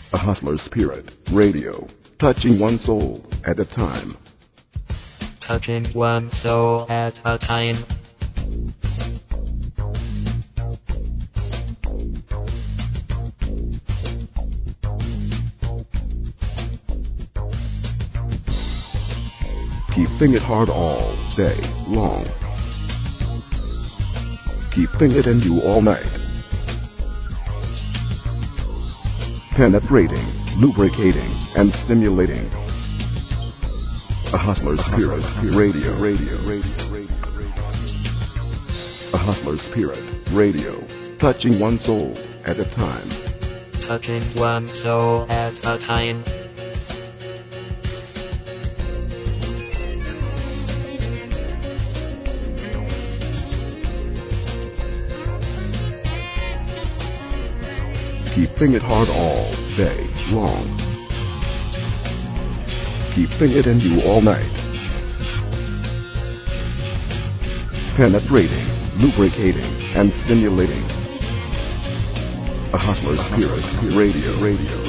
A Hustler's Spirit Radio, touching one soul at a time. Touching one soul at a time. Keeping it hard all day long. Keeping it in you all night. Penetrating, lubricating, and stimulating. A Hustler's Spirit Radio. A Hustler's Spirit Radio, touching one soul at a time. Touching one soul at a time. Keeping it hard all day long. Keeping it in you all night. Penetrating, lubricating, and stimulating. A Hustler's Spirit Radio.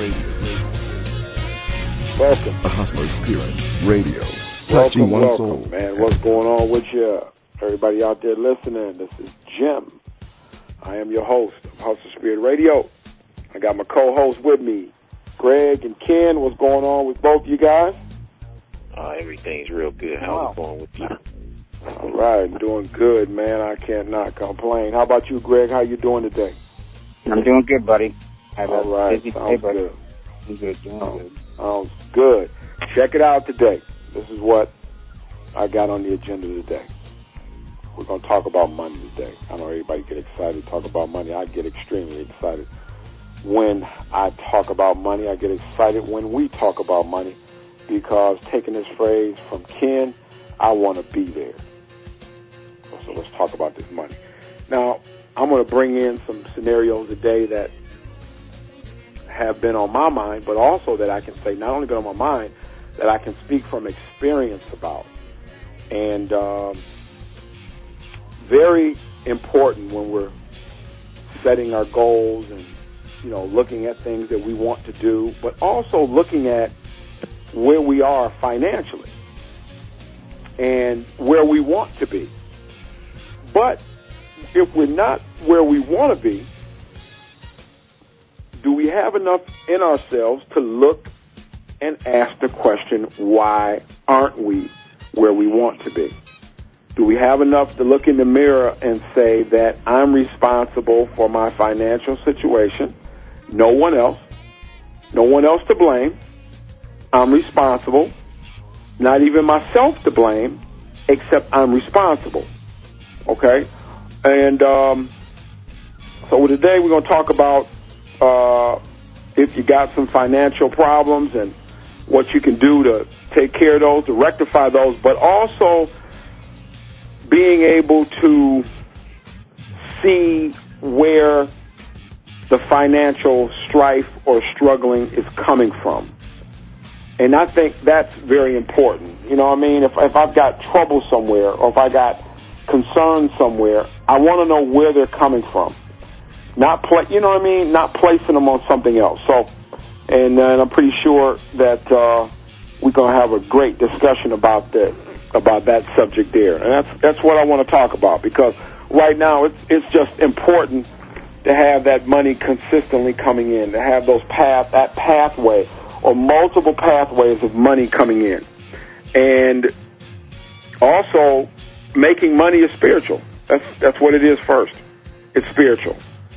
Welcome. A Hustler's Spirit Radio. Touching one soul. Man. What's going on with you? Everybody out there listening, this is Jim. I am your host of Hustler's Spirit Radio. I got my co-host with me, Greg and Ken. What's going on with both of you guys? Everything's real good. How's it going with you? All right, doing good, man. I cannot complain. How about you, Greg? How you doing today? I'm doing good, buddy. All right, busy sounds day, good. I'm good, doing good. Sounds good. Check it out today. This is what I got on the agenda today. We're going to talk about money today. I know everybody get excited to talk about money. I get extremely excited when I talk about money. I get excited when we talk about money because, taking this phrase from Ken, I want to be there. So let's talk about this money. Now, I'm going to bring in some scenarios today that have been on my mind, but also that I can say not only been on my mind, that I can speak from experience about. And very important when we're setting our goals and, you know, looking at things that we want to do, but also looking at where we are financially and where we want to be. But if we're not where we want to be, do we have enough in ourselves to look and ask the question, why aren't we where we want to be? Do we have enough to look in the mirror and say that I'm responsible for my financial situation? No one else to blame. I'm responsible. Not even myself to blame, except I'm responsible. Okay? And so today we're going to talk about if you got some financial problems and what you can do to take care of those, to rectify those, but also being able to see where the financial strife or struggling is coming from. And I think that's very important. You know what I mean? If I've got trouble somewhere or if I got concern somewhere, I want to know where they're coming from. You know what I mean? Not placing them on something else. So, and I'm pretty sure that we're going to have a great discussion about that subject there. And that's what I want to talk about, because right now it's just important to have that money consistently coming in, to have that pathway or multiple pathways of money coming in. And also, making money is spiritual. That's what it is first. It's spiritual.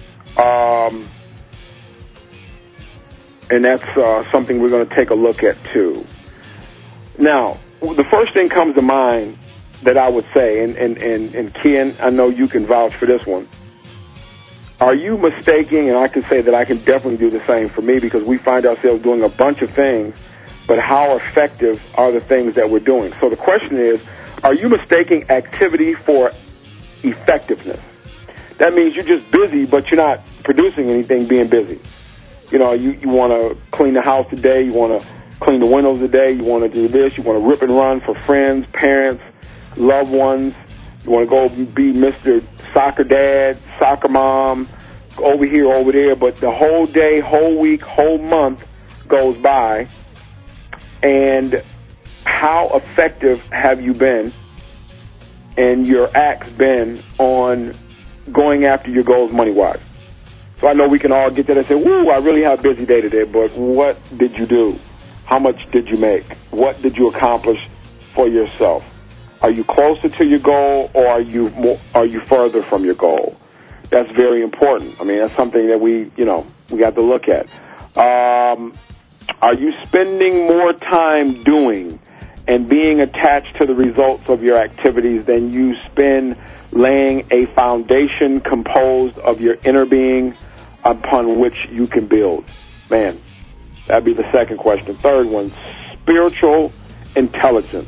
And that's something we're going to take a look at too. Now, the first thing comes to mind that I would say, and Ken, I know you can vouch for this one. Are you mistaking, and I can say that I can definitely do the same for me, because we find ourselves doing a bunch of things, but how effective are the things that we're doing? So the question is, are you mistaking activity for effectiveness? That means you're just busy, but you're not producing anything being busy. You know, you want to clean the house today, you want to clean the windows today, you want to do this, you want to rip and run for friends, parents, loved ones. You want to go be Mr. Soccer Dad, Soccer Mom, over here, over there, but the whole day, whole week, whole month, goes by, and how effective have you been and your acts been on going after your goals money-wise? So I know we can all get that and say, woo, I really had a busy day today, but what did you do? How much did you make? What did you accomplish for yourself? Are you closer to your goal, or are you further from your goal? That's very important. I mean, that's something that we got to look at. Are you spending more time doing and being attached to the results of your activities than you spend laying a foundation composed of your inner being upon which you can build? Man, that'd be the second question. Third one, spiritual intelligence.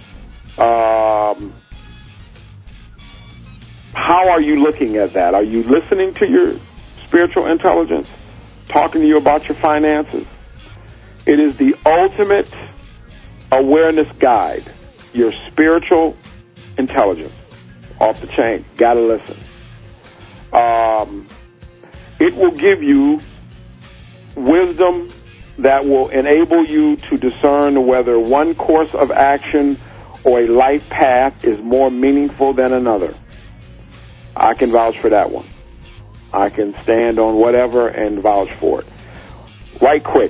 How are you looking at that? Are you listening to your spiritual intelligence, talking to you about your finances? It is the ultimate awareness guide, your spiritual intelligence. Off the chain. Got to listen. It will give you wisdom that will enable you to discern whether one course of action or a life path is more meaningful than another. I can vouch for that one. I can stand on whatever and vouch for it. Right quick.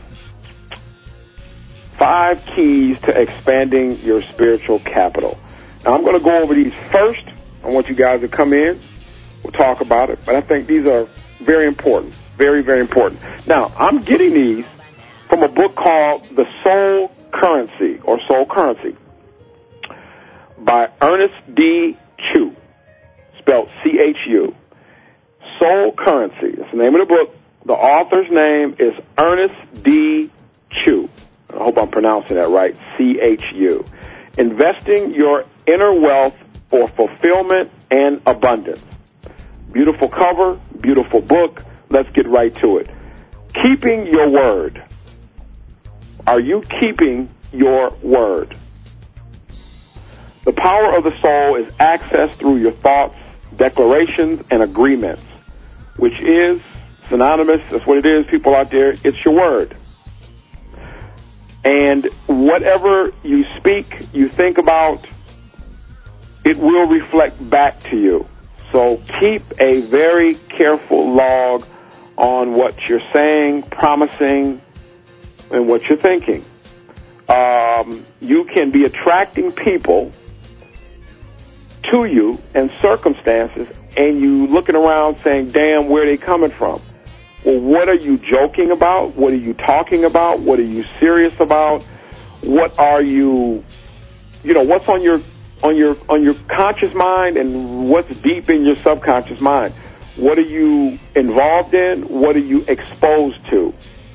5 keys to expanding your spiritual capital. Now, I'm going to go over these first. I want you guys to come in. We'll talk about it. But I think these are very important. Very, very important. Now, I'm getting these from a book called The Soul Currency, or Soul Currency, by Ernest D. Chu, spelled C-H-U. Soul Currency. That's the name of the book. The author's name is Ernest D. Chu. I hope I'm pronouncing that right. C-H-U. Investing your inner wealth for fulfillment and abundance. Beautiful cover, beautiful book. Let's get right to it. Keeping your word. Are you keeping your word? The power of the soul is accessed through your thoughts, declarations, and agreements, which is synonymous. That's what it is, people out there. It's your word. And whatever you speak, you think about, it will reflect back to you. So keep a very careful log on what you're saying, promising, and what you're thinking. You can be attracting people to you and circumstances, and you looking around saying, damn, where are they coming from? Well, what are you joking about? What are you talking about? What are you serious about? What are you, what's on your conscious mind, and what's deep in your subconscious mind? What are you involved in? What are you exposed to?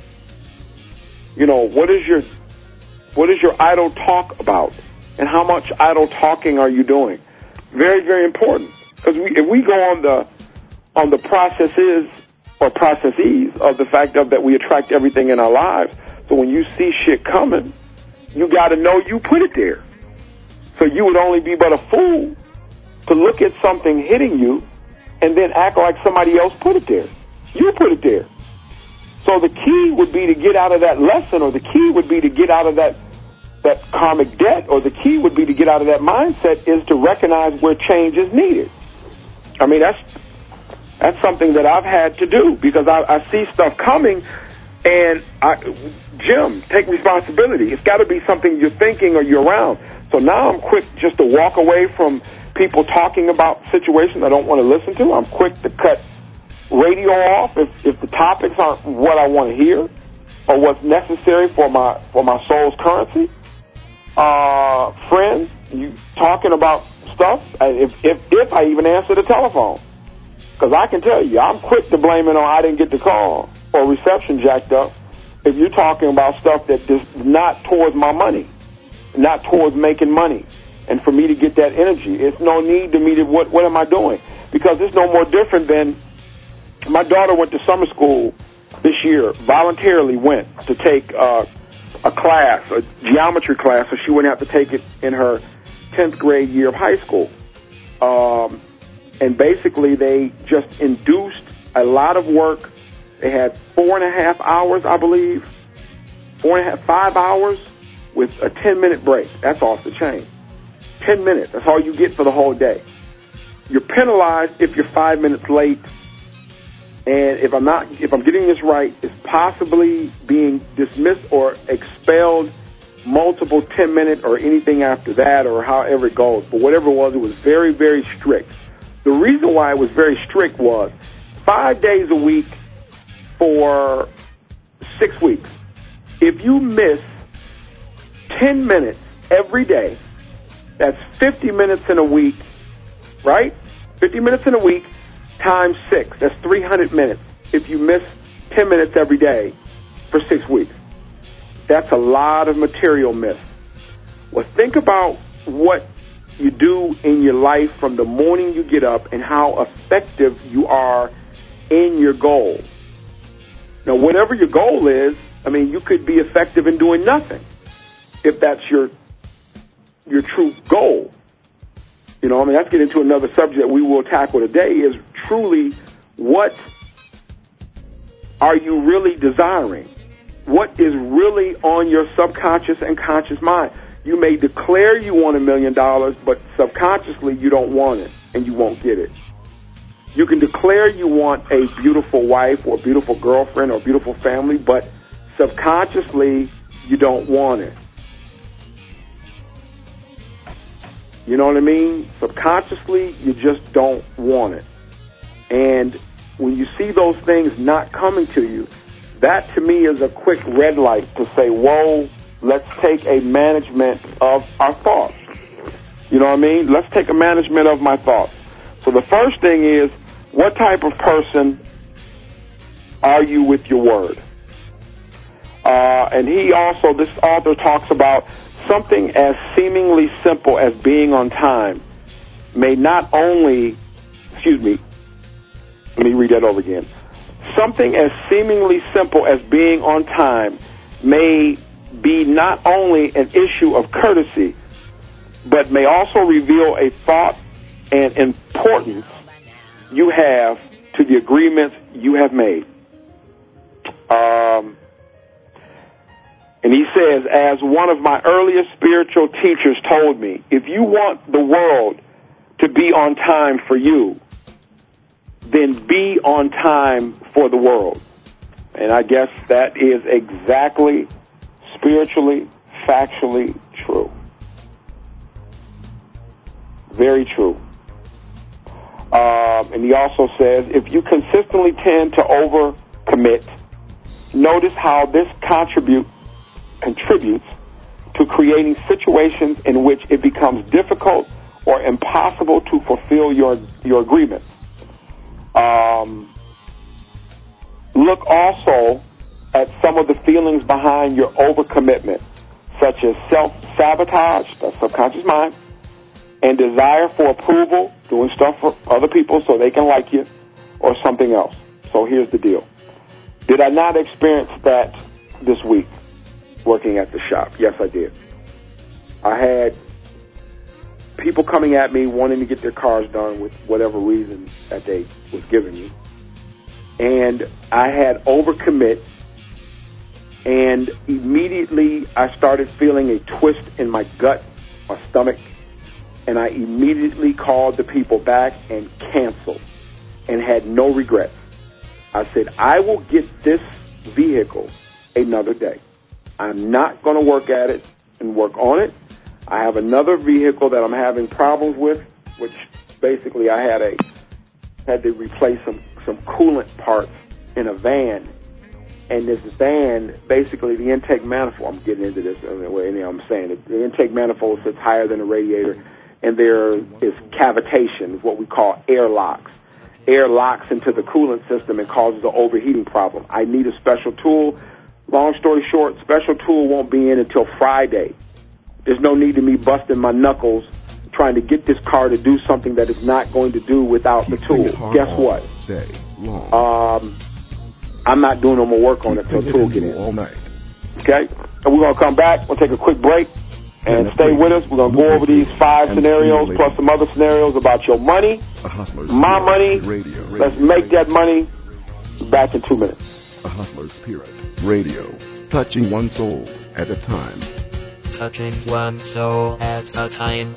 What is your idle talk about? And how much idle talking are you doing? Very, very important. Because if we go on the processes or processes of the fact that we attract everything in our lives, so when you see shit coming, you got to know you put it there. So you would only be but a fool to look at something hitting you and then act like somebody else put it there. You put it there. So the key would be to get out of that lesson, or the key would be to get out of that karmic debt, or the key would be to get out of that mindset, is to recognize where change is needed. I mean, that's something that I've had to do, because I see stuff coming, and Jim, take responsibility. It's got to be something you're thinking or you're around. So now I'm quick just to walk away from people talking about situations I don't want to listen to. I'm quick to cut radio off if the topics aren't what I want to hear or what's necessary for my soul's currency. Friends, you talking about stuff, if I even answer the telephone. Because I can tell you, I'm quick to blame it on I didn't get the call or reception jacked up if you're talking about stuff that is not towards my money, not towards making money. And for me to get that energy, it's no need to me to, what am I doing? Because it's no more different than, my daughter went to summer school this year, voluntarily went to take a class, a geometry class, so she wouldn't have to take it in her 10th grade year of high school. And basically they just induced a lot of work. They had 4.5 hours, I believe, 5 hours with a 10-minute break. That's off the chain. 10 minutes. That's all you get for the whole day. You're penalized if you're 5 minutes late. And if I'm getting this right, it's possibly being dismissed or expelled multiple 10-minute or anything after that, or however it goes. But whatever it was very, very strict. The reason why it was very strict was 5 days a week for 6 weeks. If you miss 10 minutes every day, that's 50 minutes in a week, right? 50 minutes in a week times 6. That's 300 minutes if you miss 10 minutes every day for 6 weeks. That's a lot of material missed. Well, think about what you do in your life from the morning you get up and how effective you are in your goal. Now, whatever your goal is, I mean, you could be effective in doing nothing if that's your true goal. You know, I mean, that's getting into another subject we will tackle today, is truly what are you really desiring? What is really on your subconscious and conscious mind? You may declare you want $1 million, but subconsciously you don't want it and you won't get it. You can declare you want a beautiful wife or a beautiful girlfriend or a beautiful family, but subconsciously you don't want it. You know what I mean? Subconsciously, you just don't want it. And when you see those things not coming to you, that to me is a quick red light to say, whoa, let's take a management of our thoughts. You know what I mean? Let's take a management of my thoughts. So the first thing is, what type of person are you with your word? And this author talks about something as seemingly simple as being on time may not only, let me read that over again. Something as seemingly simple as being on time may be not only an issue of courtesy, but may also reveal a thought and importance you have to the agreements you have made. And he says, as one of my earliest spiritual teachers told me, if you want the world to be on time for you, then be on time for the world. And I guess that is exactly spiritually, factually true. Very true. And he also says, if you consistently tend to overcommit, notice how this contributes to creating situations in which it becomes difficult or impossible to fulfill your agreements. Look also at some of the feelings behind your overcommitment, such as self-sabotage, that's subconscious mind, and desire for approval, doing stuff for other people so they can like you, or something else. So here's the deal. Did I not experience that this week working at the shop? Yes, I did. I had people coming at me wanting to get their cars done with whatever reason that they was giving me. And I had overcommit, and immediately I started feeling a twist in my gut, my stomach, and I immediately called the people back and canceled and had no regrets. I said, I will get this vehicle another day. I'm not going to work at it and work on it. I have another vehicle that I'm having problems with, which basically I had to replace some coolant parts in a van. And this van, basically the intake manifold, I'm getting into this anyhow I'm saying it, the intake manifold sits higher than the radiator, and there is cavitation, what we call air locks. Air locks into the coolant system and causes an overheating problem. I need a special tool. Long story short, special tool won't be in until Friday. There's no need to me busting my knuckles trying to get this car to do something that it's not going to do without the tool. Guess what? I'm not doing no more work on it until the tool get in. All night. Okay? And we're going to come back. We'll take a quick break. And stay with us. We're going to go over these 5 scenarios plus some other scenarios about your money, my money. Let's make that money. Back in 2 minutes. A Hustler's Spirit Radio, touching one soul at a time. Touching one soul at a time.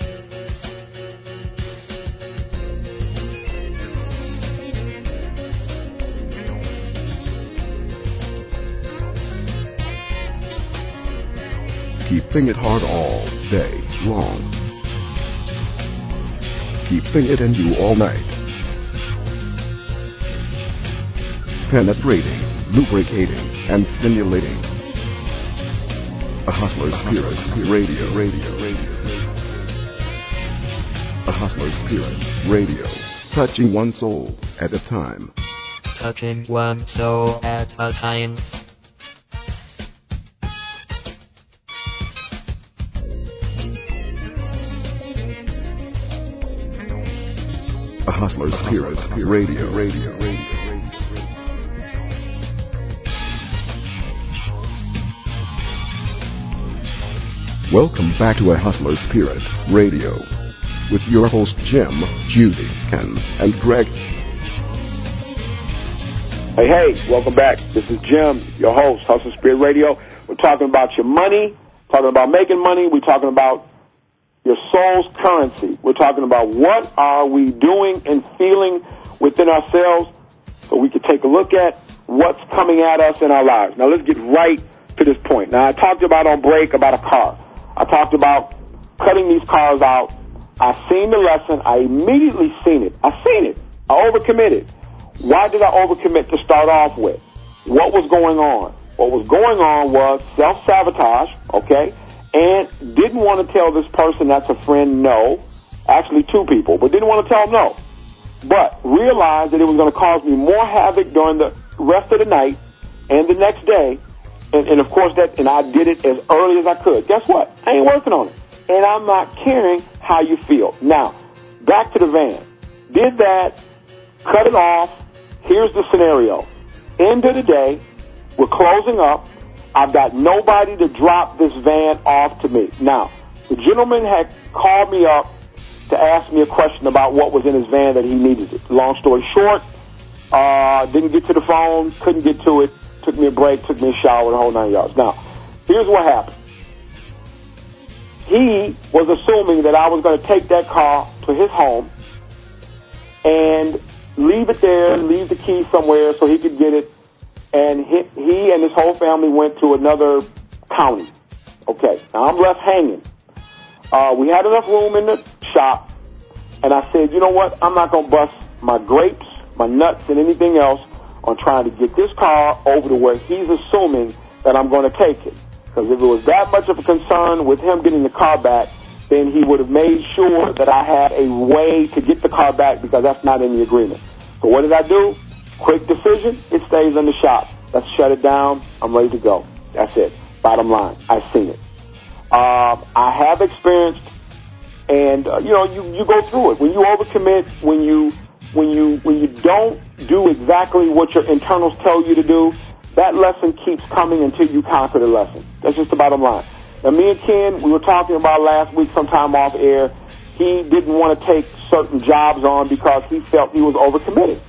Keeping it hard all day long. Keeping it in you all night. Penetrating, lubricating, and stimulating. A Hustler's Spirit Radio. A Hustler's Spirit Radio, touching one soul at a time. Touching one soul at a time. A Hustler's Spirit Radio. Welcome back to A Hustler's Spirit Radio with your host Jim, Judy, Ken, and Greg. Hey, welcome back. This is Jim, your host, Hustler's Spirit Radio. We're talking about your money, talking about making money. We're talking about your soul's currency. We're talking about what are we doing and feeling within ourselves so we can take a look at what's coming at us in our lives. Now, let's get right to this point. Now, I talked about on break about a car. I talked about cutting these cars out. I seen the lesson. I immediately seen it. I overcommitted. Why did I overcommit to start off with? What was going on? What was going on was self-sabotage, okay, and didn't want to tell this person that's a friend no. Actually, two people, but didn't want to tell them no. But realized that it was going to cause me more havoc during the rest of the night and the next day. And of course, and I did it as early as I could. Guess what? I ain't working on it. And I'm not caring how you feel. Now, back to the van. Did that, cut it off. Here's the scenario. End of the day, we're closing up. I've got nobody to drop this van off to me. Now, the gentleman had called me up to ask me a question about what was in his van that he needed it. Long story short, didn't get to the phone, couldn't get to it. Took me a break, took me a shower, the whole 9 yards. Now, here's what happened. He was assuming that I was going to take that car to his home and leave it there, leave the key somewhere so he could get it. And he and his whole family went to another county. Okay, now I'm left hanging. We had enough room in the shop, and I said, you know what? I'm not going to bust my grapes, my nuts, and anything else on trying to get this car over to where he's assuming that I'm going to take it. Because if it was that much of a concern with him getting the car back, then he would have made sure that I had a way to get the car back because that's not in the agreement. So what did I do? Quick decision, it stays in the shop. Let's shut it down. I'm ready to go. That's it. Bottom line, I've seen it. I have experienced, and you go through it. When you overcommit, when you don't do exactly what your internals tell you to do, that lesson keeps coming until you conquer the lesson. That's just the bottom line. Now, me and Ken, we were talking about last week sometime off air. He didn't want to take certain jobs on because he felt he was overcommitted.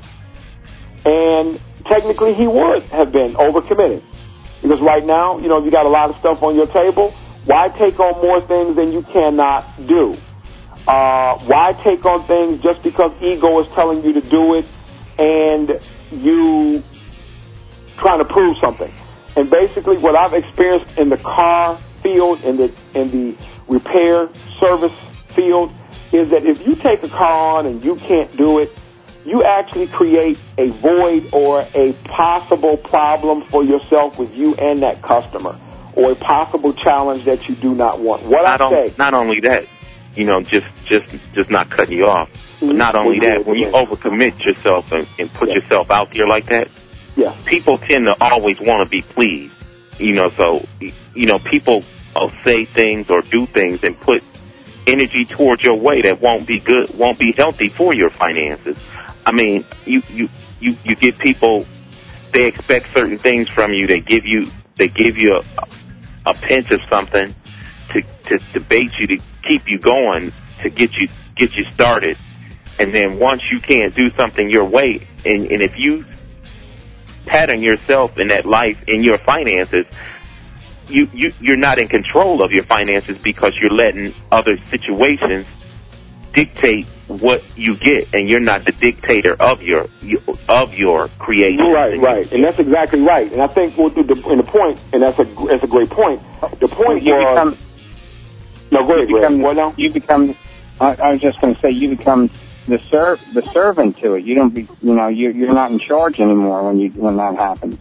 And technically he would have been overcommitted. Because right now, you got a lot of stuff on your table. Why take on more things than you cannot do? Why take on things just because ego is telling you to do it and you trying to prove something? And basically what I've experienced in the car field, in the repair service field, is that if you take a car on and you can't do it, you actually create a void or a possible problem for yourself with you and that customer, or a possible challenge that you do not want. Not only that, just not cutting you off. But not only that, when you overcommit yourself and put yourself out there like that, people tend to always want to be pleased. So people say things or do things and put energy towards your way that won't be good, won't be healthy for your finances. I mean, you get people, they expect certain things from you. They give you a pinch of something to bait you, to keep you going, to get you started. And then once you can't do something your way, and if you pattern yourself in that life, in your finances, you're not in control of your finances because you're letting other situations dictate what you get, and you're not the dictator of your creation. Right, and that's exactly right. And I think the point, and that's a great point. The point was, you become. I was just going to say, you become the servant to it. You don't be, you're not in charge anymore when that happens.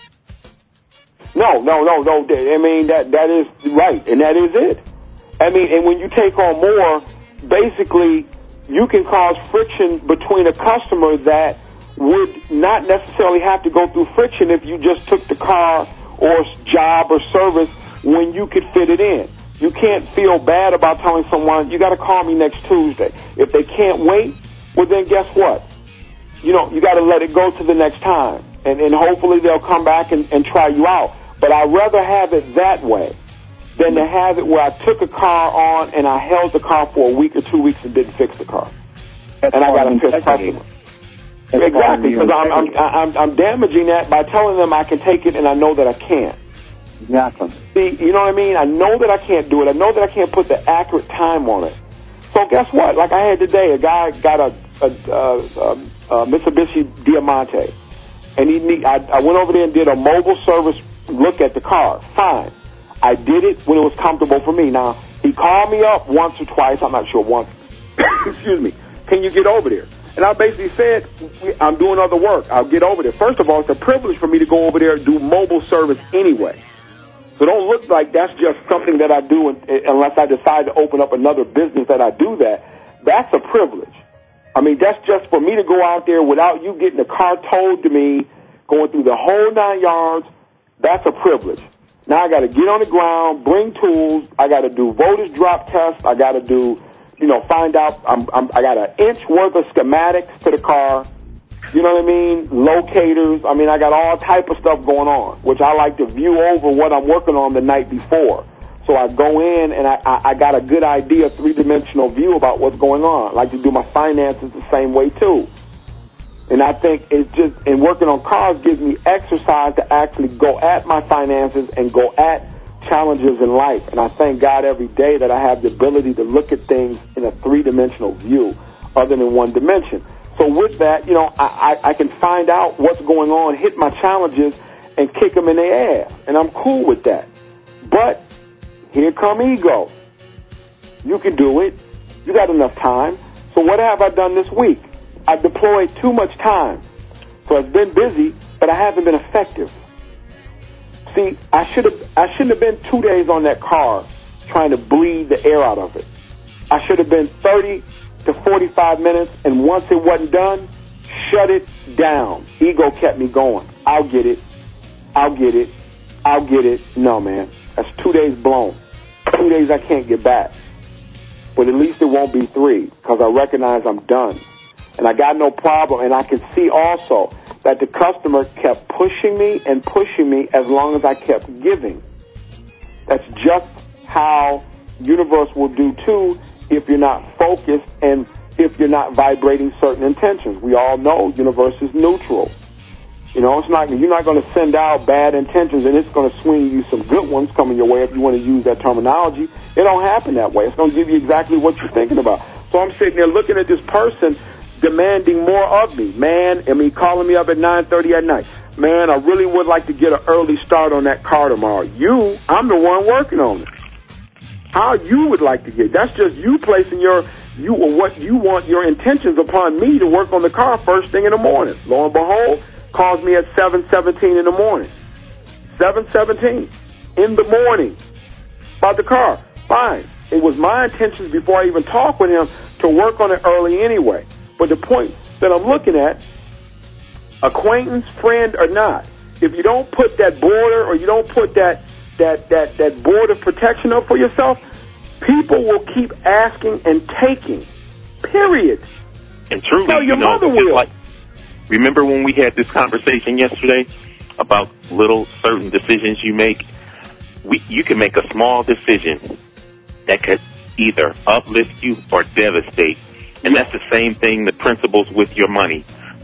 No. I mean, that is right, and that is it. I mean, and when you take on more, basically, you can cause friction between a customer that would not necessarily have to go through friction if you just took the car or job or service when you could fit it in. You can't feel bad about telling someone, you got to call me next Tuesday. If they can't wait, well, then guess what? You got to let it go to the next time. And hopefully they'll come back and try you out. But I'd rather have it that way than to have it where I took a car on and I held the car for a week or 2 weeks and didn't fix the car. And I got a pissed customer. Exactly, because I'm damaging that by telling them I can take it and I know that I can't. Exactly. See, you know what I mean? I know that I can't do it. I know that I can't put the accurate time on it. So guess what? Like I had today, a guy got a Mitsubishi Diamante, and I went over there and did a mobile service look at the car. Fine. I did it when it was comfortable for me. Now, he called me up once or twice, I'm not sure, once. Excuse me. Can you get over there? And I basically said, I'm doing other work. I'll get over there. First of all, it's a privilege for me to go over there and do mobile service anyway. So don't look like that's just something that I do unless I decide to open up another business that I do that. That's a privilege. I mean, that's just for me to go out there without you getting the car towed to me, going through the whole 9 yards. That's a privilege. Now I got to get on the ground, bring tools. I got to do voltage drop tests. I got to do, find out. I got an inch worth of schematics to the car. You know what I mean? Locators. I mean, I got all type of stuff going on, which I like to view over what I'm working on the night before. So I go in and I got a good idea, three-dimensional view about what's going on. I like to do my finances the same way too. And I think it's just, and working on cars gives me exercise to actually go at my finances and go at challenges in life. And I thank God every day that I have the ability to look at things in a three-dimensional view other than one dimension. So with that, I can find out what's going on, hit my challenges, and kick them in their ass. And I'm cool with that. But here come ego. You can do it. You got enough time. So what have I done this week? I've deployed too much time. So I've been busy, but I haven't been effective. See, I shouldn't have been 2 days on that car trying to bleed the air out of it. I should have been 30 to 45 minutes, and once it wasn't done, shut it down. Ego kept me going. I'll get it. No, man. That's 2 days blown. 2 days I can't get back. But at least it won't be 3, because I recognize I'm done. And I got no problem. And I can see also that the customer kept pushing me as long as I kept giving. That's just how universe will do, too, if you're not focused and if you're not vibrating certain intentions. We all know universe is neutral. You're not going to send out bad intentions and it's going to swing you some good ones coming your way if you want to use that terminology. It don't happen that way. It's going to give you exactly what you're thinking about. So I'm sitting there looking at this person demanding more of me. Man, calling me up at 9:30 at night. Man, I really would like to get an early start on that car tomorrow. I'm the one working on it. How you would like to get. That's just you placing what you want, your intentions upon me to work on the car first thing in the morning. Lo and behold, calls me at 7:17 in the morning. 7:17 in the morning about the car. Fine. It was my intentions before I even talked with him to work on it early anyway. But the point that I'm looking at, acquaintance, friend, or not, if you don't put that border or you don't put that board of protection up for yourself, people will keep asking and taking. Period. And truly, so your mother will. Remember when we had this conversation yesterday about little certain decisions you make? You can make a small decision that could either uplift you or devastate. And that's the same thing, the principles with your money.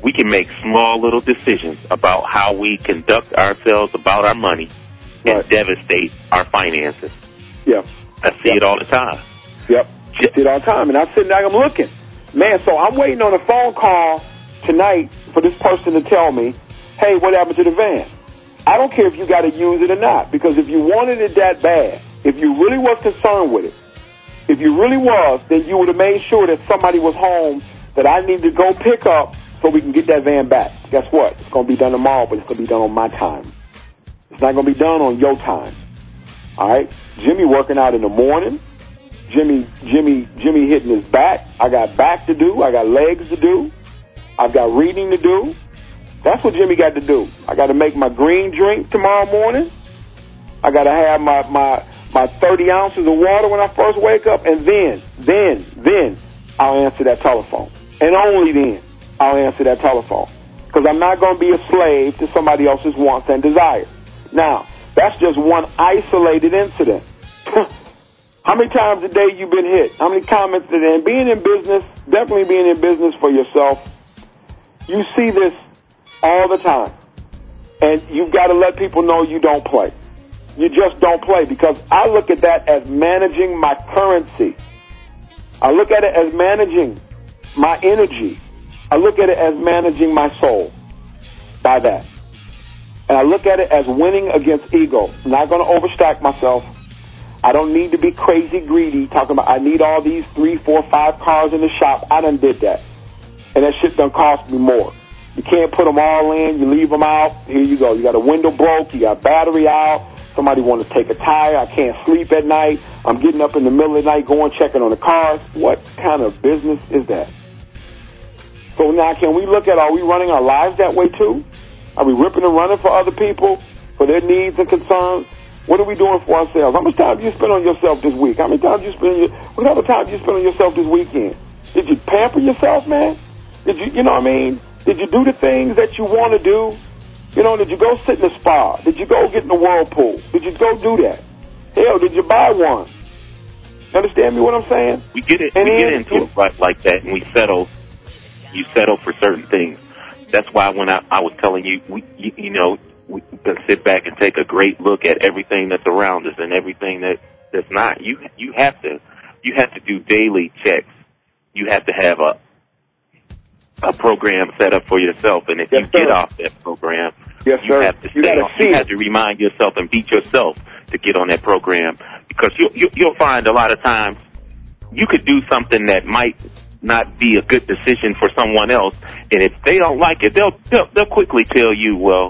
we can make small little decisions about how we conduct ourselves, about our money, and devastate our finances. Yeah. I see it all the time. Yep. I see it all the time. And I'm sitting there, I'm looking. Man, so I'm waiting on a phone call tonight for this person to tell me, hey, what happened to the van? I don't care if you got to use it or not, because if you wanted it that bad, if you really was concerned with it, if you really was, then you would have made sure that somebody was home that I need to go pick up so we can get that van back. Guess what? It's going to be done tomorrow, but it's going to be done on my time. It's not going to be done on your time. All right? Jimmy working out in the morning. Jimmy hitting his back. I got back to do. I got legs to do. I've got reading to do. That's what Jimmy got to do. I got to make my green drink tomorrow morning. I got to have my 30 ounces of water when I first wake up, and then I'll answer that telephone. And only then I'll answer that telephone, because I'm not going to be a slave to somebody else's wants and desires. Now, that's just one isolated incident. How many times a day you been hit? How many comments a day? And being in business, definitely being in business for yourself, you see this all the time. And you've got to let people know you don't play. You just don't play, because I look at that as managing my currency. I look at it as managing my energy. I look at it as managing my soul by that. And I look at it as winning against ego. I'm not going to overstack myself. I don't need to be crazy greedy, talking about I need all these 3, 4, 5 cars in the shop. I done did that. And that shit done cost me more. You can't put them all in. You leave them out. Here you go. You got a window broke. You got battery out. Somebody want to take a tire. I can't sleep at night. I'm getting up in the middle of the night going checking on the cars. What kind of business is that? So now can we look at, are we running our lives that way too? Are we ripping and running for other people, for their needs and concerns? What are we doing for ourselves? How much time do you spend on yourself this week? How many times do you spend what other time do you spend on yourself this weekend? Did you pamper yourself, man? Did you know what I mean? Did you do the things that you want to do? You know, did you go sit in the spa? Did you go get in the whirlpool? Did you go do that? Hell, did you buy one? You understand me what I'm saying? We get into it right like that, and we settle. You settle for certain things. That's why when I was telling you, we can sit back and take a great look at everything that's around us and everything that's not. You have to do daily checks. You have to have a program set up for yourself, and if you get off that program, you have to you have to remind yourself and beat yourself to get on that program, because you'll find a lot of times you could do something that might not be a good decision for someone else, and if they don't like it, they'll quickly tell you, well,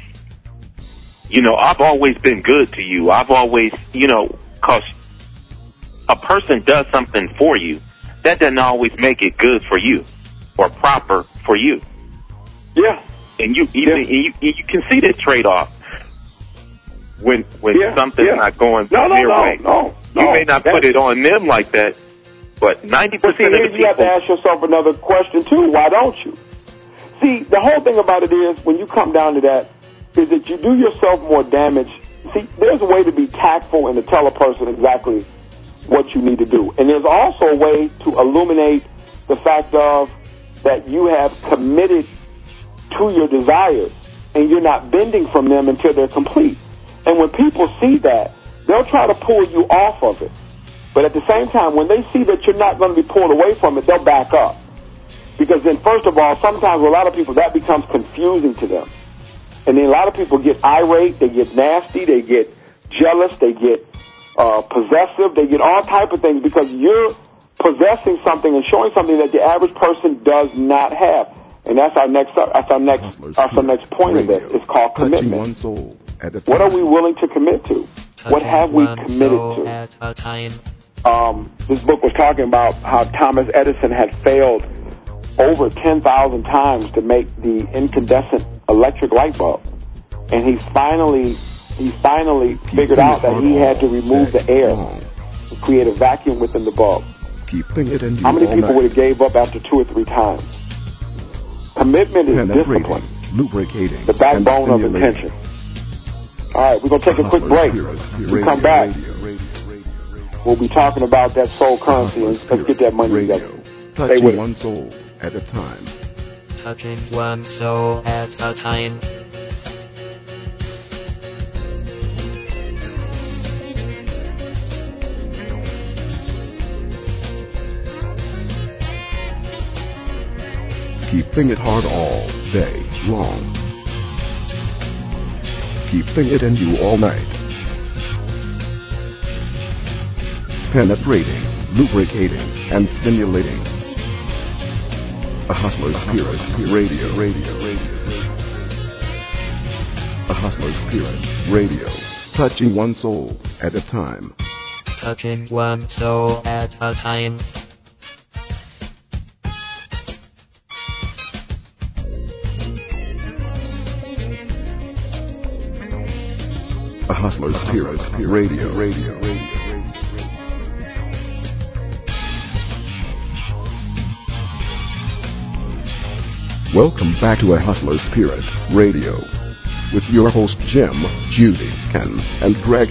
I've always been good to you. I've always, because a person does something for you, that doesn't always make it good for you or proper for you. Yeah. And you can see that trade-off when something's not going their way. No. You may not put it on them like that, but 90% of the people... you have to ask yourself another question, too. Why don't you? See, the whole thing about it is, when you come down to that, is that you do yourself more damage. See, there's a way to be tactful and to tell a person exactly what you need to do. And there's also a way to illuminate the fact of that you have committed to your desires and you're not bending from them until they're complete. And when people see that, they'll try to pull you off of it. But at the same time, when they see that you're not going to be pulled away from it, they'll back up. Because then, first of all, sometimes a lot of people, that becomes confusing to them. And then a lot of people get irate, they get nasty, they get jealous, they get possessive, they get all type of things because you're possessing something and showing something that the average person does not have. And that's our next point of this. It's called commitment. What are we willing to commit to? What have we committed to? This book was talking about how Thomas Edison had failed over 10,000 times to make the incandescent electric light bulb. And he finally figured out that he had to remove the air to create a vacuum within the bulb. How many people would have gave up after 2 or 3 times? Commitment is discipline, the backbone of intention. All right, we're going to take a quick break. When we come back, we'll be talking about that soul currency, and let's get that money together. Stay with us. One soul at a time. touching one soul at a time. Keeping it hard all day long. Keeping it in you all night. Penetrating, lubricating, and stimulating. A Hustler's Spirit Radio. A Hustler's Spirit Radio. Touching one soul at a time. Touching one soul at a time. A Hustler's Spirit Radio. Welcome back to A Hustler's Spirit Radio with your host Jim, Judy, Ken, and Greg.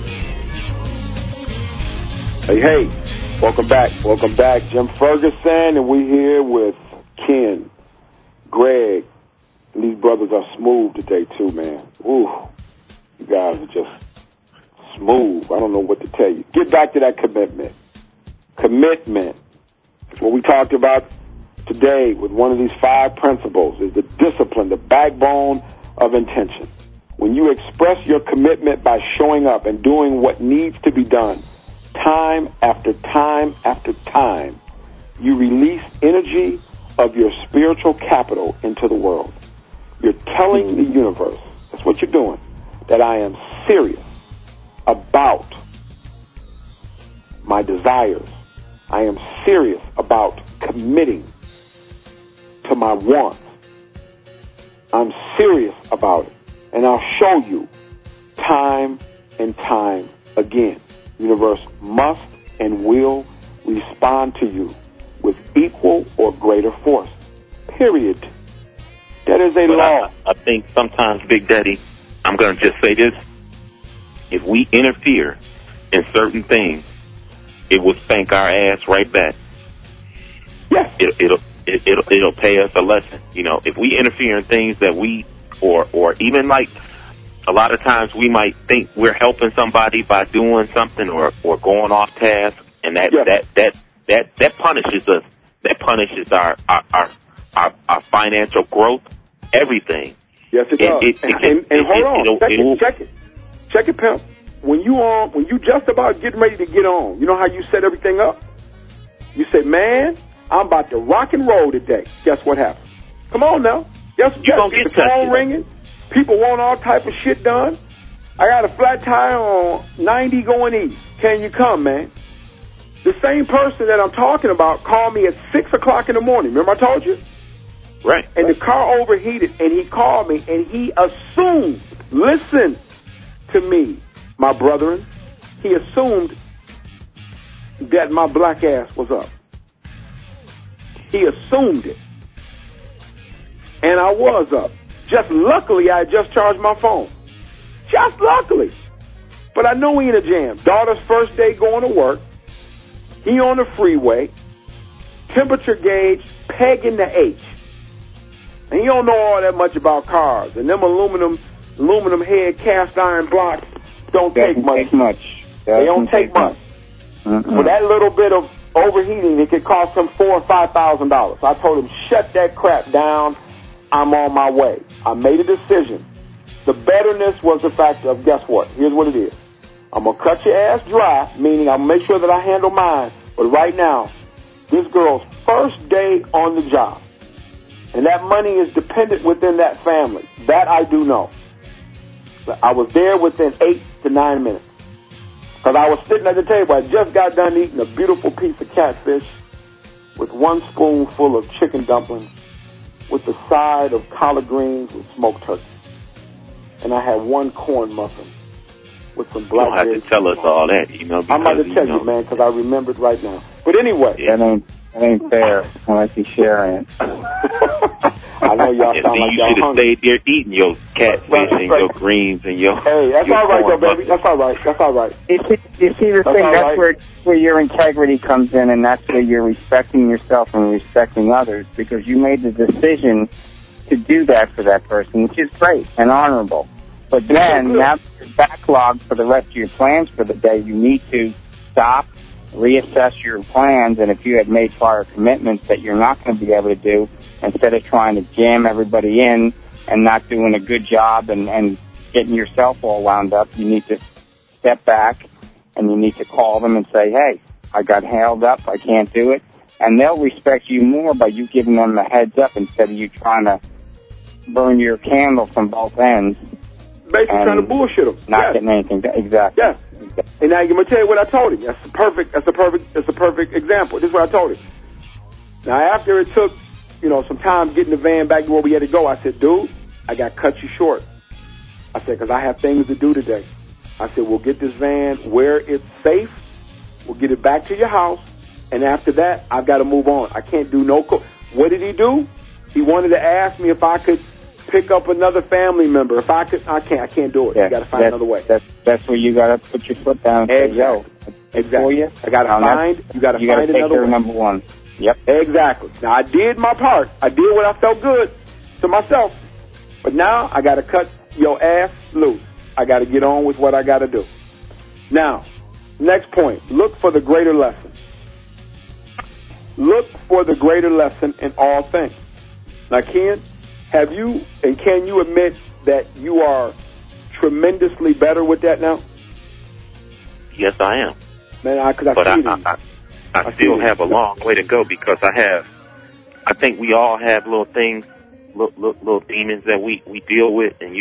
Hey, welcome back. Welcome back. Jim Ferguson, and we're here with Ken, Greg. And these brothers are smooth today too, man. Ooh, you guys are just smooth. I don't know what to tell you. Get back to that commitment. Commitment. What we talked about today with one of these 5 principles is the discipline, the backbone of intention. When you express your commitment by showing up and doing what needs to be done, time after time after time, you release energy of your spiritual capital into the world. You're telling the universe, that's what you're doing, that I am serious about my desires. I am serious about committing to my wants. I'm serious about it. And I'll show you time and time again. Universe must and will respond to you with equal or greater force. Period. That is a law. I think sometimes, Big Daddy, I'm going to just say this. If we interfere in certain things, it will spank our ass right back. Yes. It'll pay us a lesson. You know, if we interfere in things that we, or even like a lot of times we might think we're helping somebody by doing something or going off task, and that punishes us. That punishes our financial growth, everything. Yes, it does. And hold on, check it, pimp. When you just about getting ready to get on, you know how you set everything up? You say, man, I'm about to rock and roll today. Guess what happens? Come on now. Guess what? Get the phone ringing. People want all type of shit done. I got a flat tire on 90 going east. Can you come, man? The same person that I'm talking about called me at 6 o'clock in the morning. Remember I told you? Right. And the car overheated, and he called me, and he assumed, listen to me, my brethren, he assumed that my black ass was up. He assumed it. And I was up. Just luckily, I had just charged my phone. Just luckily. But I know he in a jam. Daughter's first day going to work. He on the freeway. Temperature gauge pegging the H. And he don't know all that much about cars. And them aluminum head cast iron blocks don't take much. They don't take much. For that little bit of overheating, it could cost him $4,000 or $5,000. So I told him, shut that crap down. I'm on my way. I made a decision. The betterness was the fact of, guess what? Here's what it is. I'm going to cut your ass dry, meaning I'll make sure that I handle mine. But right now, this girl's first day on the job. And that money is dependent within that family. That I do know. I was there within 8 to 9 minutes. Because I was sitting at the table. I just got done eating a beautiful piece of catfish with 1 spoonful of chicken dumplings with the side of collard greens with smoked turkey. And I had 1 corn muffin with some blackberry. You don't have to tell us all that, you know. I'm about to tell you, man, because I remembered right now. But anyway. Yeah. That ain't fair unless you share it. I know y'all sound like y'all hungry. You should have stayed there eating your catfish and your greens and your. Hey, that's all right, though, baby. That's all right. That's all right. You see the thing, that's where your integrity comes in, and that's where you're respecting yourself and respecting others, because you made the decision to do that for that person, which is great and honorable. But then, now that you're backlogged for the rest of your plans for the day, you need to stop, reassess your plans, and if you had made prior commitments that you're not going to be able to do, instead of trying to jam everybody in and not doing a good job and getting yourself all wound up, you need to step back and you need to call them and say, hey, I got held up, I can't do it. And they'll respect you more by you giving them a heads up instead of you trying to burn your candle from both ends. Basically trying to bullshit them. Not getting anything done. Exactly. Yes. And now I'm going to tell you what I told him. That's a perfect example. This is what I told him. Now, after it took, some time getting the van back to where we had to go, I said, dude, I got to cut you short. I said, because I have things to do today. I said, we'll get this van where it's safe. We'll get it back to your house. And after that, I've got to move on. I can't do no... What did he do? He wanted to ask me if I could pick up another family member. If I could... I can't do it. Yeah, you got to find another way. That's where you got to put your foot down and say, yo, exactly. You got to find... You got to find take another care way. of number one. Yep. Exactly. Now, I did my part. I did what I felt good to myself. But now, I got to cut your ass loose. I got to get on with what I got to do. Now, next point. Look for the greater lesson. Look for the greater lesson in all things. Now, Ken, have you and can you admit that you are tremendously better with that now? Yes, I am. Man, I still have a long way to go because I think we all have little things, little demons that we deal with, and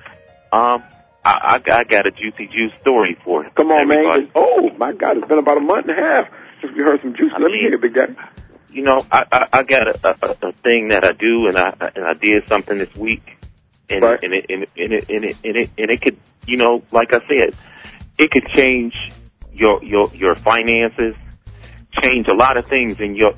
I got a juicy juice story for Come on, everybody. Man. Oh, my God, it's been about a month and a half since we heard some juice. Let me hear it, big guy. I got a thing that I do, and I did something this week, and right. and it could, like I said, it could change your finances, change a lot of things in your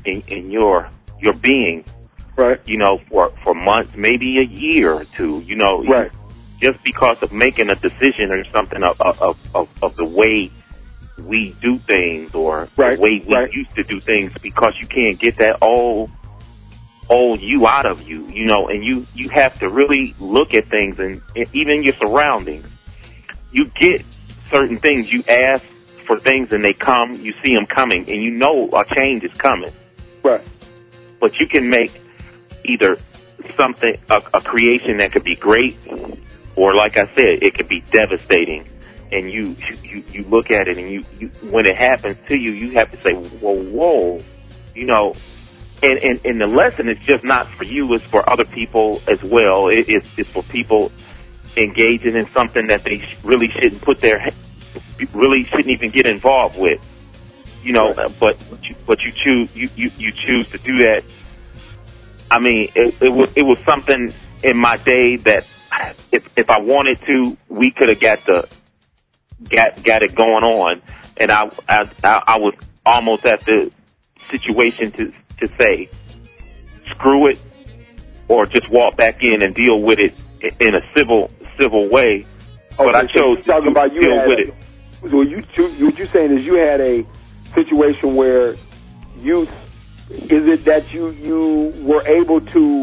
being, right? For months, maybe a year or two, right? Just because of making a decision or something of the way we do things or right. the way we used to do things, because you can't get that old you out of you, and you have to really look at things and even your surroundings. You get certain things, you ask for things and they come, you see them coming, and a change is coming. Right. But you can make either something, a creation that could be great, or like I said, it could be devastating. And you look at it, and you when it happens to you, you have to say, whoa, and the lesson is just not for you, it's for other people as well. It's for people engaging in something that they really shouldn't shouldn't even get involved with, right. But you choose to do that. I mean, it was something in my day that if I wanted to, we could have got it going on, and I was almost at the situation to say, screw it, or just walk back in and deal with it in a civil way. But I chose to deal with it. So what you're saying is you had a situation where is it that you were able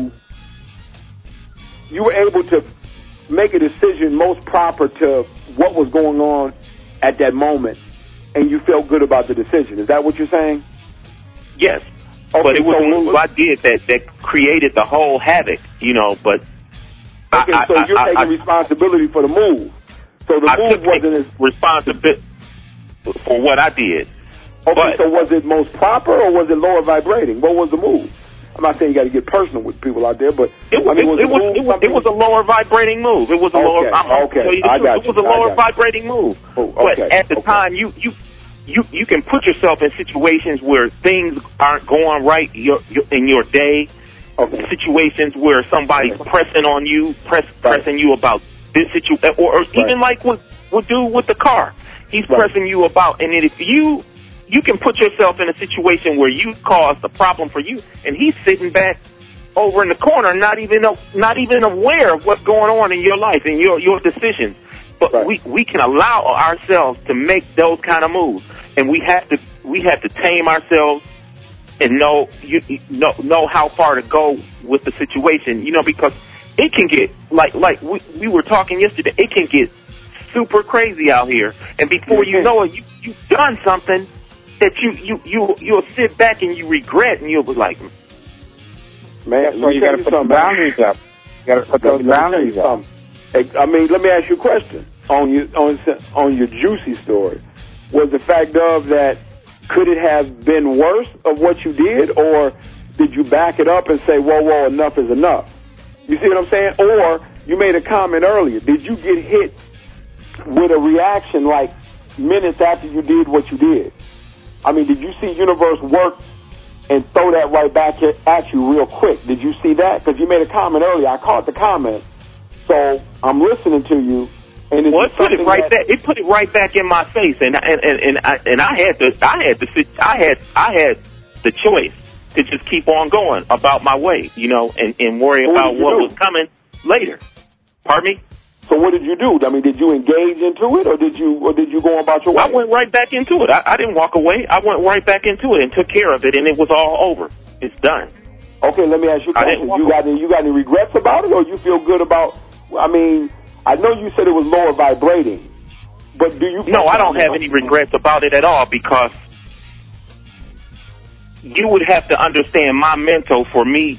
to make a decision most proper to what was going on at that moment, and you felt good about the decision. Is that what you're saying? Yes. Okay, but it was a move I did that created the whole havoc, but... Okay, so you're taking responsibility for the move. So the move wasn't as... responsibility for what I did. Okay, so was it most proper or was it lower vibrating? What was the move? I'm not saying you got to get personal with people out there, but it was a lower vibrating move. It was a lower. It was a lower vibrating move. Oh, okay. But at the time, you can put yourself in situations where things aren't going right in your day. Okay. Situations where somebody's pressing on you, pressing you about this situation, or even like what do with the car. He's pressing you about, and if you can put yourself in a situation where you caused a problem for you, and he's sitting back over in the corner, not even aware of what's going on in your life and your decisions. But we can allow ourselves to make those kind of moves, and we have to tame ourselves and know how far to go with the situation, because it can get like we were talking yesterday. It can get super crazy out here, and before you know it, you've done something that you'll sit back and you regret, and you'll be like, man, that's why you got to put some boundaries up. You got to put those boundaries up. I mean, let me ask you a question on your juicy story. Was the fact of that, could it have been worse of what you did, or did you back it up and say, whoa, enough is enough? You see what I'm saying? Or you made a comment earlier. Did you get hit with a reaction like minutes after you did what you did? I mean, did you see universe work and throw that right back at you real quick? Did you see that? Because you made a comment earlier. I caught the comment. So I'm listening to you. And well, it put it right back. It put it right back in my face, and I had the choice to just keep on going about my way, and worry about what was coming later. Pardon me? So what did you do? I mean, did you engage into it, or did you go about your way? I went right back into it. I didn't walk away. I went right back into it and took care of it, and it was all over. It's done. Okay, let me ask you a question. You got any regrets about it, or you feel good about? I mean, I know you said it was lower vibrating, but do you? No, I don't have any regrets about it at all, because you would have to understand my mental for me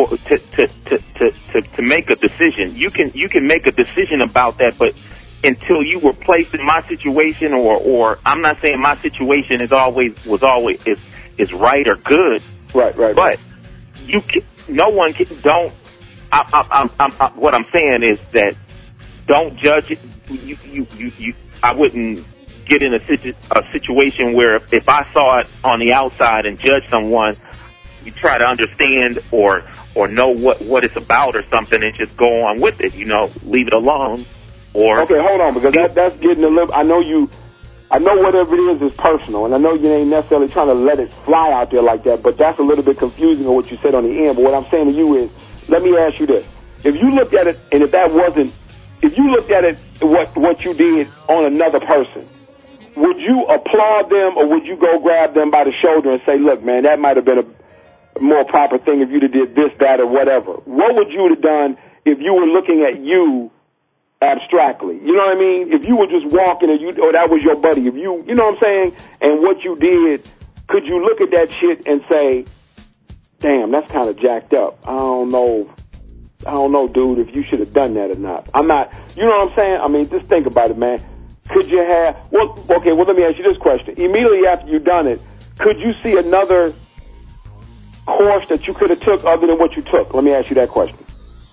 to make a decision. You can make a decision about that, but until you were placed in my situation, or I'm not saying my situation is always right or good. Right. But you can, no one can, don't. What I'm saying is that don't judge it. I wouldn't get in a situation where if I saw it on the outside and judge someone, you try to understand or know what it's about or something, and just go on with it. Leave it alone. Or okay, hold on, because that's getting a little. I know whatever it is personal, and I know you ain't necessarily trying to let it fly out there like that. But that's a little bit confusing on what you said on the end. But what I'm saying to you is, let me ask you this: if you looked at it, and if you looked at it, what you did on another person, would you applaud them, or would you go grab them by the shoulder and say, "Look, man, that might have been a more proper thing if you did this, that, or whatever"? What would you have done if you were looking at you abstractly? You know what I mean? If you were just walking or that was your buddy, you know what I'm saying? And what you did, could you look at that shit and say, damn, that's kind of jacked up. I don't know, dude, if you should have done that or not. I'm not, you know what I'm saying? I mean, just think about it, man. Could you have, let me ask you this question. Immediately after you done it, could you see another course that you could have took other than what you took? Let me ask you that question.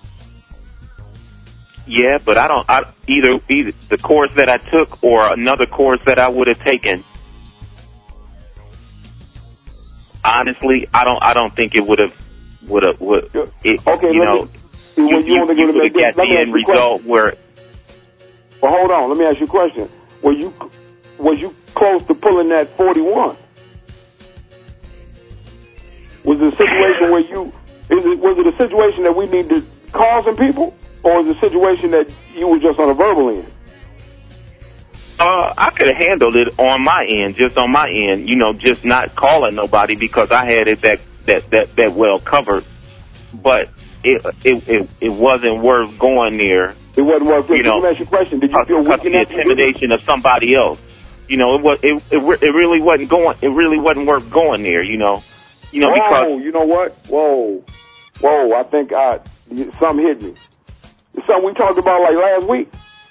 Yeah, but either the course that I took or another course that I would have taken. Honestly, I don't think it would have. Okay, you would have got the end result where. Well, hold on. Let me ask you a question. Was you close to pulling that 41? Was it a situation was it a situation that we need to call some people? Or was it a situation that you were just on a verbal end? I could have handled it on my end, just not calling nobody, because I had it that well covered. But it wasn't worth going near. It wasn't worth. Let me ask you a question. Did you feel weak enough? The intimidation of somebody else. It really wasn't going. It really wasn't worth going there. Because you know what? Whoa! I think something hit me. It's something we talked about like last week.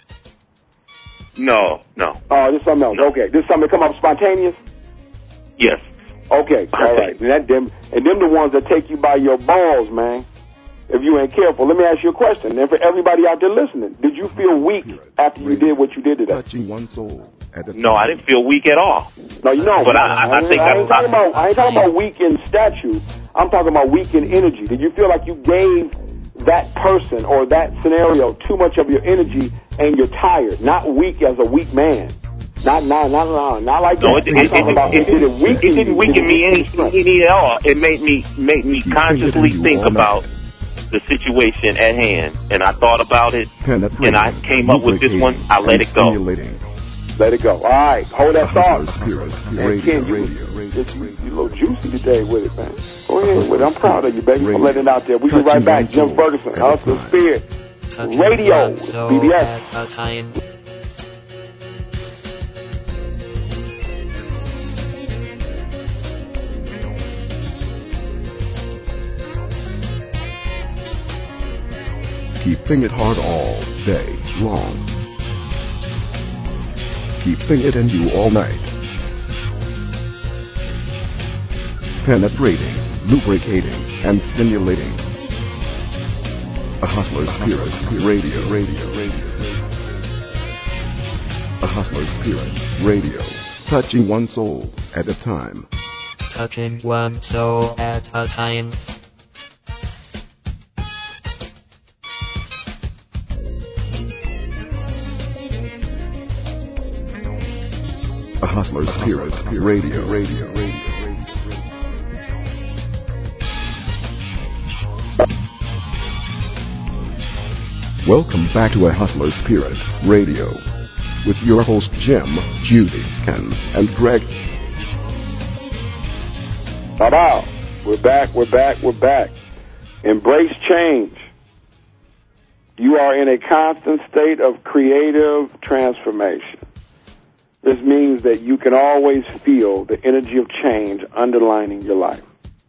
No. Oh, this is something else. No. Okay, this is something that come up spontaneous. Yes. Okay. All right. And them the ones that take you by your balls, man. If you ain't careful. Let me ask you a question. And for everybody out there listening, did you feel weak after you did what you did today? Touching one soul. No, I didn't feel weak at all. No, you know. But I think I ain't talking about weak in stature. I'm talking about weak in energy. Did you feel like you gave that person or that scenario too much of your energy and you're tired? Not weak as a weak man. Not like that. It didn't weaken me any at all. It made me consciously think about the situation at hand, and I thought about it, and I came up with this one. I let it go. Let it go. All right, hold that thought. And Ken, you a little juicy today with it, man. Go ahead with it. I'm proud of you, baby, for letting it out there. We'll be right back. Jim Ferguson, Hustler Spirit Radio, BBS. Keeping it hard all day long. Keeping it in you all night. Penetrating, lubricating, and stimulating. A Hustler Spirit Radio. A Hustler Spirit Radio. Touching one soul at a time. Touching one soul at a time. A Hustler Spirit Radio. Welcome back to A Hustler Spirit Radio with your host Jim, Judy, Ken, and Greg. Hello. We're back. Embrace change. You are in a constant state of creative transformation. This means that you can always feel the energy of change underlining your life.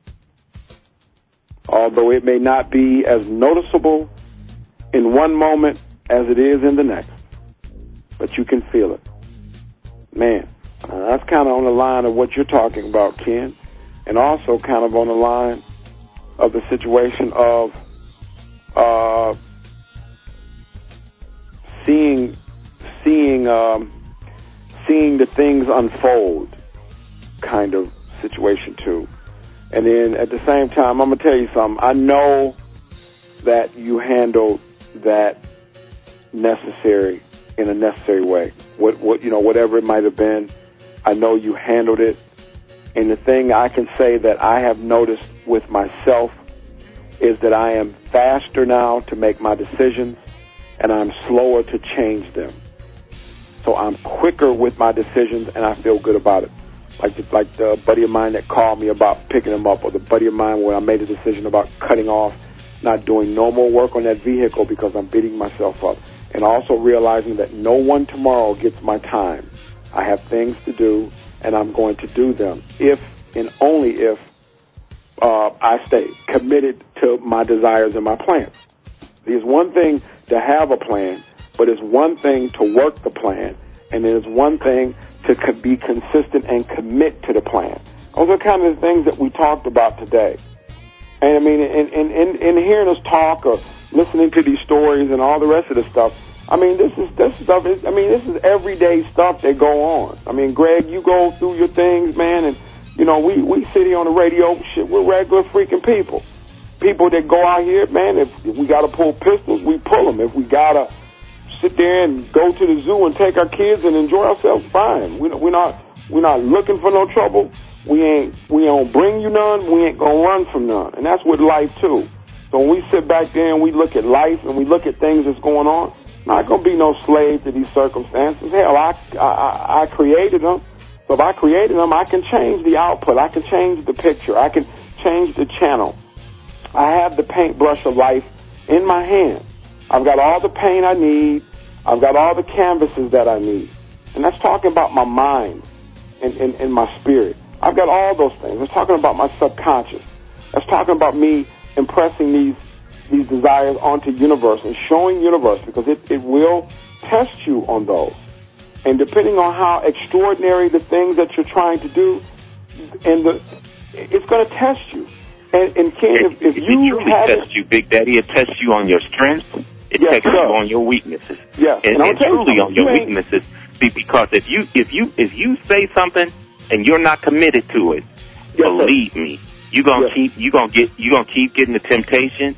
Although it may not be as noticeable in one moment as it is in the next, but you can feel it. Man, that's kind of on the line of what you're talking about, Ken, and also kind of on the line of the situation of seeing the things unfold kind of situation too. And then at the same time, I'm going to tell you something. I know that you handled that in a necessary way. Whatever it might have been, I know you handled it. And the thing I can say that I have noticed with myself is that I am faster now to make my decisions, and I'm slower to change them. So I'm quicker with my decisions, and I feel good about it. Like the buddy of mine that called me about picking him up, or the buddy of mine where I made a decision about cutting off, not doing no more work on that vehicle because I'm beating myself up. And also realizing that no one tomorrow gets my time. I have things to do, and I'm going to do them if and only if I stay committed to my desires and my plans. There's one thing to have a plan, but it's one thing to work the plan, and there's one thing to be consistent and commit to the plan. Those are kind of the things that we talked about today. And I mean, in hearing us talk or listening to these stories and all the rest of the stuff, I mean, this is everyday stuff that go on. I mean, Greg, you go through your things, man, and, we sit here on the radio, shit, we're regular freaking people. People that go out here, man, if we got to pull pistols, we pull them. If we got to sit there and go to the zoo and take our kids and enjoy ourselves, fine. We're not looking for no trouble. We don't bring you none. We ain't gonna run from none. And that's with life too. So when we sit back there and we look at life and we look at things that's going on, not gonna be no slave to these circumstances. Hell, I created them. So if I created them, I can change the output. I can change the picture. I can change the channel. I have the paintbrush of life in my hand. I've got all the paint I need. I've got all the canvases that I need. And that's talking about my mind and my spirit. I've got all those things. That's talking about my subconscious. That's talking about me impressing these desires onto universe and showing universe, because it will test you on those. And depending on how extraordinary the things that you're trying to do, it's going to test you. And Ken, if you test you, Big Daddy, it tests you on your strengths. It tests you on your weaknesses. Yes, and truly on your weaknesses. Because if you say something and you're not committed to it, believe me, you're gonna keep getting the temptation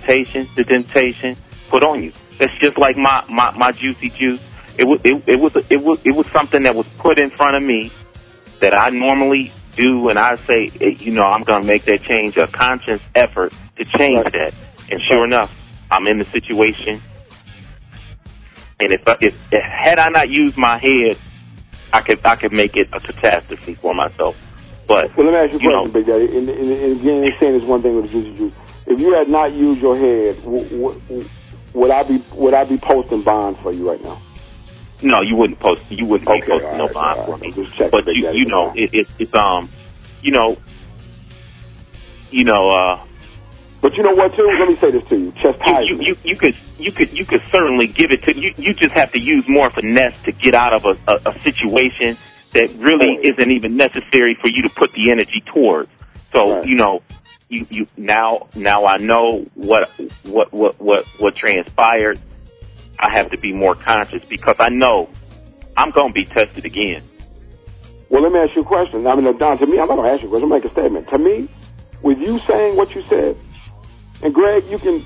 put on you. That's just like my juicy juice. It was something that was put in front of me that I normally do, and I say, I'm gonna make that change, a conscious effort to change that. And sure enough, I'm in the situation. And if had I not used my head I could make it a catastrophe for myself. But well, let me ask you a question, Big Daddy. And again, they're saying this one thing with the Juicy Juice. If you had not used your head, would I be posting bond for you right now? No, you wouldn't post. You wouldn't be posting no bond for me. But you know, it's But you know what, too? Let me say this to you. Chastisement. You could certainly give it to you. You just have to use more finesse to get out of a situation that really isn't even necessary for you to put the energy towards. So you know, you now I know what transpired. I have to be more conscious because I know I'm going to be tested again. Well, let me ask you a question. I mean, Don, to me, I'm not going to ask you a question. I'm going to make a statement. To me, with you saying what you said, and Greg, you can,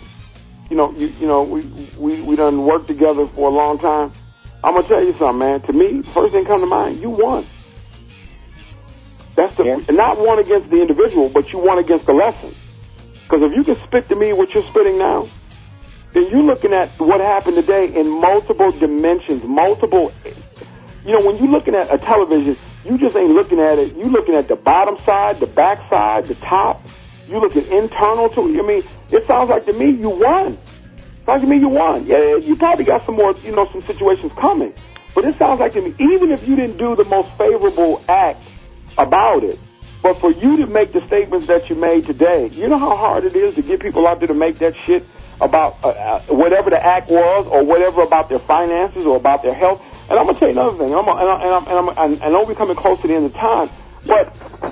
we done worked together for a long time. I'm gonna tell you something, man. To me, first thing come to mind, you won. That's not one against the individual, but you won against the lesson. Because if you can spit to me what you're spitting now, then you're looking at what happened today in multiple dimensions, when you're looking at a television, you just ain't looking at it. You're looking at the bottom side, the back side, the top. You look at internal to it. I mean, it sounds like to me you won. Sounds to me you won. Yeah, you probably got some more, some situations coming. But it sounds like to me, even if you didn't do the most favorable act about it, but for you to make the statements that you made today, you know how hard it is to get people out there to make that shit about whatever the act was or whatever about their finances or about their health. And I'm going to tell you another thing. I know we're coming close to the end of time, but,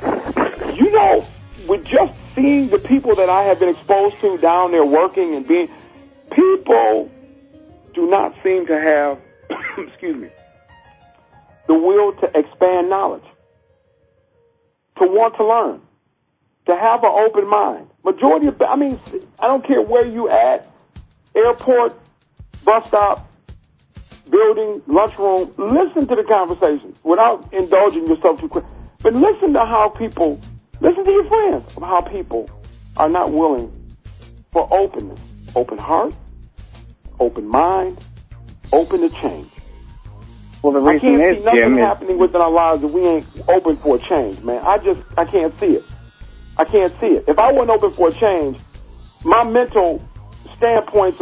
with just seeing the people that I have been exposed to down there working and being, people do not seem to have, the will to expand knowledge, to want to learn, to have an open mind. Majority of, I don't care where you at, airport, bus stop, building, lunchroom, listen to the conversations without indulging yourself too quick. But listen to your friends of how people are not willing for openness, open heart, open mind, open to change. Well, the reason I can't see nothing happening within our lives if we ain't open for a change, man. I can't see it. I can't see it. If I wasn't open for a change, my mental standpoints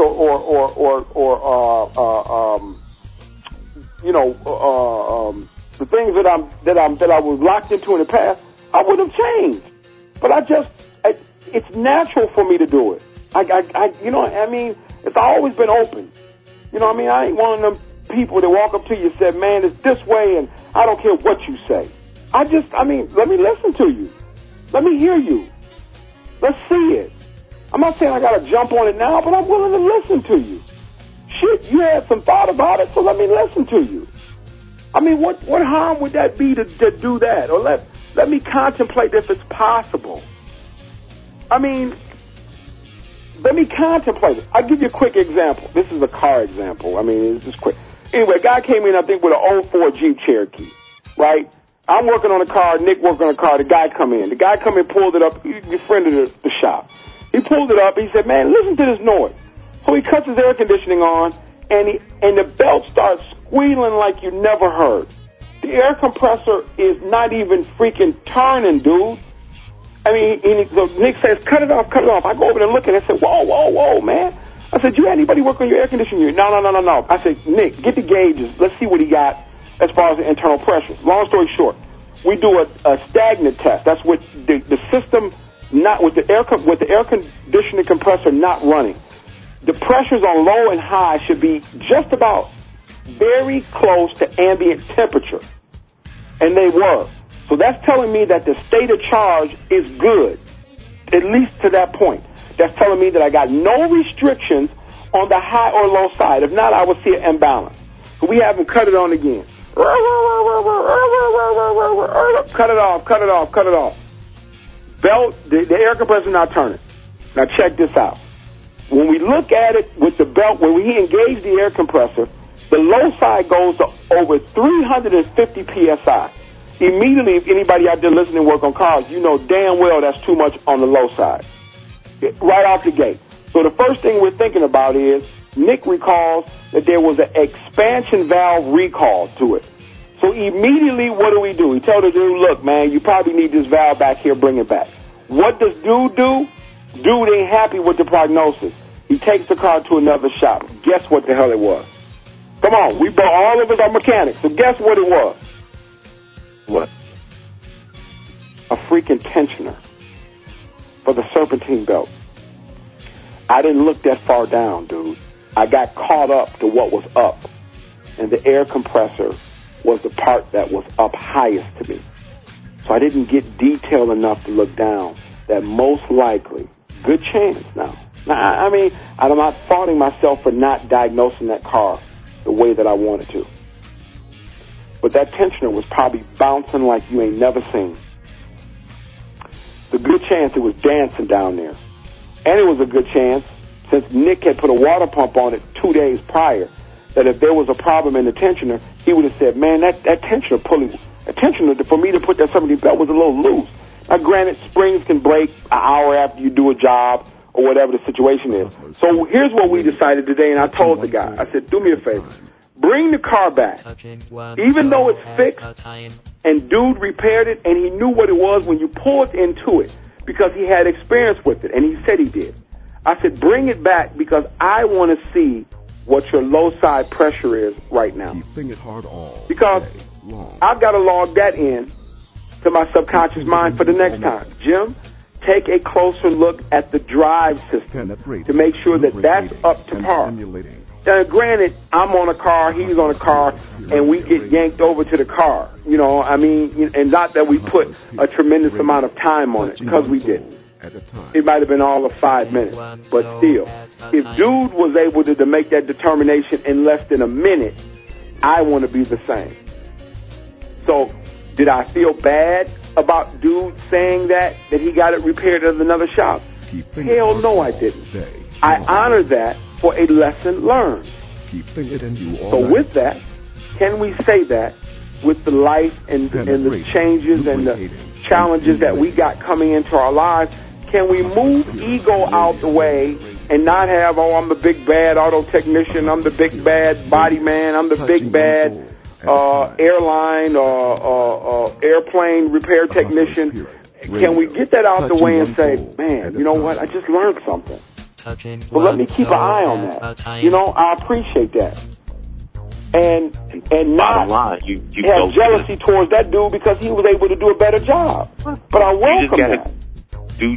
the things that I was locked into in the past, I would have changed. But it's natural for me to do it. It's always been open. I ain't one of them people that walk up to you and say, man, it's this way, and I don't care what you say. Let me listen to you. Let me hear you. Let's see it. I'm not saying I got to jump on it now, but I'm willing to listen to you. Shit, you had some thought about it, so let me listen to you. What harm would that be to do that? Or let me contemplate if it's possible. Let me contemplate it. I'll give you a quick example. This is a car example. It's just quick. Anyway, a guy came in, I think, with an 04 Jeep Cherokee, right? I'm working on a car, Nick working on a car, the guy come in. The guy come in, pulled it up, he befriended the shop. He pulled it up, he said, man, listen to this noise. So he cuts his air conditioning on, and the belt starts squealing like you never heard. The air compressor is not even freaking turning, dude. So Nick says, cut it off. I go over there looking and I said, whoa, man. I said, you had anybody work on your air conditioning unit? No. I said, Nick, get the gauges. Let's see what he got as far as the internal pressure. Long story short, we do a stagnant test. That's with the system not with the air conditioning compressor not running. The pressures on low and high should be just about very close to ambient temperature. And they were. So that's telling me that the state of charge is good, at least to that point. That's telling me that I got no restrictions on the high or low side. If not, I would see an imbalance. So we haven't cut it on again. Cut it off. Belt, the air compressor not turning. Now check this out. When we look at it with the belt, when we engage the air compressor, the low side goes to over 350 PSI. Immediately, if anybody out there listening work on cars, you know damn well that's too much on the low side. Right off the gate. So the first thing we're thinking about is, Nick recalls that there was an expansion valve recall to it. So immediately, what do? He told the dude, look, man, you probably need this valve back here, bring it back. What does dude do? Dude ain't happy with the prognosis. He takes the car to another shop. Guess what the hell it was? Come on, we bought all of us are mechanics, so guess what it was? What? A freaking tensioner for the serpentine belt. I didn't look that far down, dude. I got caught up to what was up, and the air compressor was the part that was up highest to me. So I didn't get detail enough to look down. That most likely, good chance now. Now, I mean, I'm not faulting myself for not diagnosing that car the way that I wanted to. But that tensioner was probably bouncing like you ain't never seen. The good chance it was dancing down there. And it was a good chance, since Nick had put a water pump on it 2 days prior, that if there was a problem in the tensioner, he would have said, man, that tensioner for me to put that 70 belt was a little loose. Now, granted, springs can break an hour after you do a job or whatever the situation is. So here's what we decided today, and I told the guy, I said, do me a favor. Bring the car back. Even though it's fixed, and dude repaired it, and he knew what it was when you pulled into it, because he had experience with it, and he said he did. I said, bring it back, because I want to see what your low side pressure is right now. Because I've got to log that in to my subconscious mind for the next time. Jim, take a closer look at the drive system to make sure that that's up to par. Now, granted, I'm on a car, he's on a car, and we get yanked over to the car. You know, I mean, and not that we put a tremendous amount of time on it, because we didn't. It might have been all of 5 minutes. But still, if dude was able to make that determination in less than a minute, I want to be the same. So, did I feel bad about dude saying that he got it repaired at another shop? Hell no, I didn't. I honor that for a lesson learned. So with that, can we say that with the life and the changes and the challenges that we got coming into our lives, can we move ego out the way and not have, oh, I'm the big bad auto technician, I'm the big bad body man, I'm the big bad airline or airplane repair technician? Can we get that out the way and say, man, you know what, I just learned something. But let me keep an eye on that. You know, I appreciate that. And not have jealousy towards that dude because he was able to do a better job. But I welcome that. We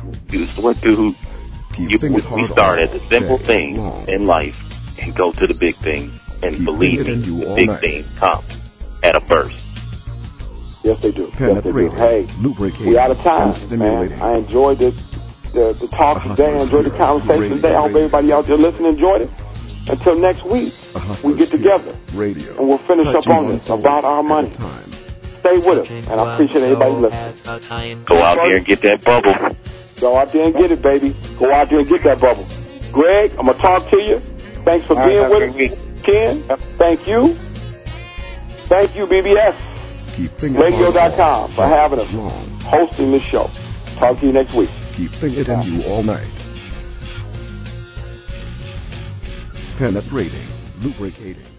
start at the simple things in life and go to the big things. And believe me, the big things come at a burst. Yes, they do. Yes, they do. Hey, we're out of time, man. I enjoyed the talk today. I enjoyed the conversation today. I hope everybody out there listening enjoyed it. Until next week, we get together and we'll finish up on this about our money. Stay with us, and I appreciate everybody listening. Go out there and get that bubble. Go out there and get it, baby. Go out there and get that bubble. Greg, I'm going to talk to you. Thanks for being with us. Ken, thank you. Thank you, BBS Radio.com, for having us, hosting this show. Talk to you next week. Keeping it in you all night. Penetrating, lubricating.